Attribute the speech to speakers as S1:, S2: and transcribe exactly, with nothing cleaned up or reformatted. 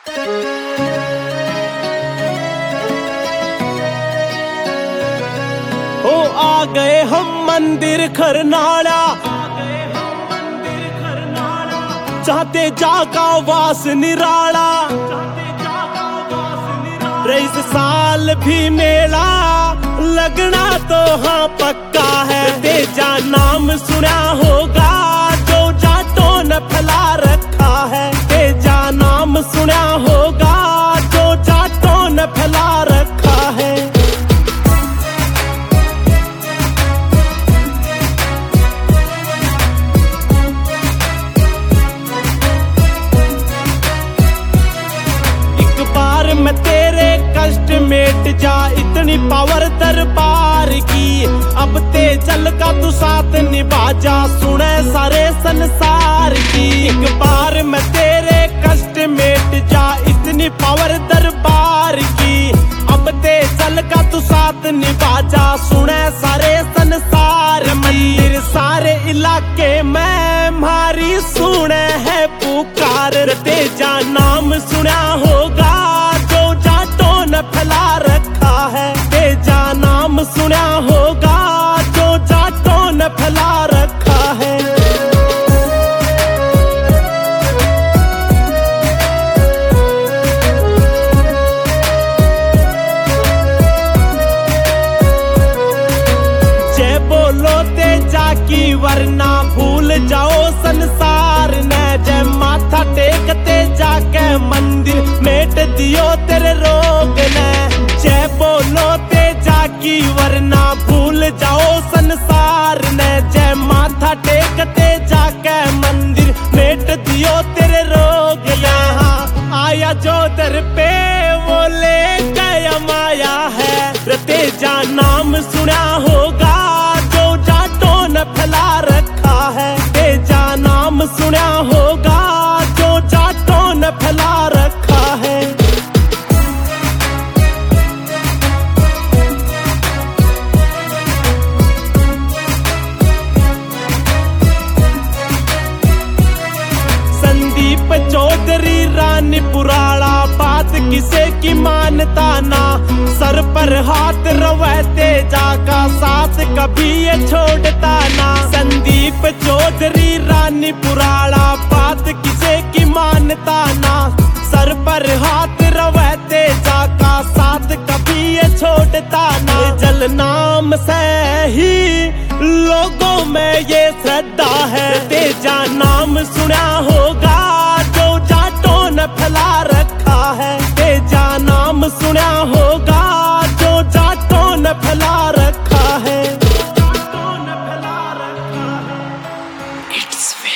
S1: ओ आ गए हम मंदिर खरनाड़ा, चाहते जाका वास निराला। इस साल भी मेला लगना तो हाँ पक्का है। तेजा नाम सुना होगा जो जाटों ने फैला रखा है। तेजा नाम सुना होगा जो जाटों ने फैला रखा है। एक बार मैं तेरे कष्ट मेट जा, इतनी पावर दरबार की। अब ते चल का तू साथ निभा जा, सुने सारे संसार की। एक बार मैं तेरे कष्ट मेट जा, इतनी पावर दरबार की। अब ते चल का तू साथ निभा जा, सुने सारे संसार। मंदिर सारे इलाके में मारी सुने है पुकार। तेजा नाम सुना होगा जो जाटों ने फैला रखा है। तेजा नाम सुना होगा जो जाटों ने फैला रखा है। जय बोलो तेजा की वरना भूल जाओ संसार ने। जय माथा टेकते जाके मंदिर मेट दियो तेरे रोग ने। जय बोलो तेजा की वरना भूल जाओ संसार ने। जय माथा टेकते जाके मंदिर मेट दियो तेरे रोग। यहाँ आया जो दर पे वो ले गया माया है। तेजा नाम सुना होगा जो जाटों ने फैला रखा है। तेजा नाम सुना होगा जो जाटों ने फैला रखा है। संदीप चौधरी रानी पुराड़ा, बात किसे की मानता ना। सर पर हाथ रवे तेजा का साथ कभी ये छोड़ता ना। संदीप चौधरी रानी पुराड़ा, बात किसे की मानता ना। सर पर हाथ रवे तेजा का साथ कभी ये छोड़ता ना। जल नाम से ही लोगों में ये श्रद्धा है। तेजा नाम सुना होगा जो जाटों ने फैला रखा है। तेजा नाम सुना होगा जो जाटों ने फैला रखा है। जाटों ने फैला रखा है।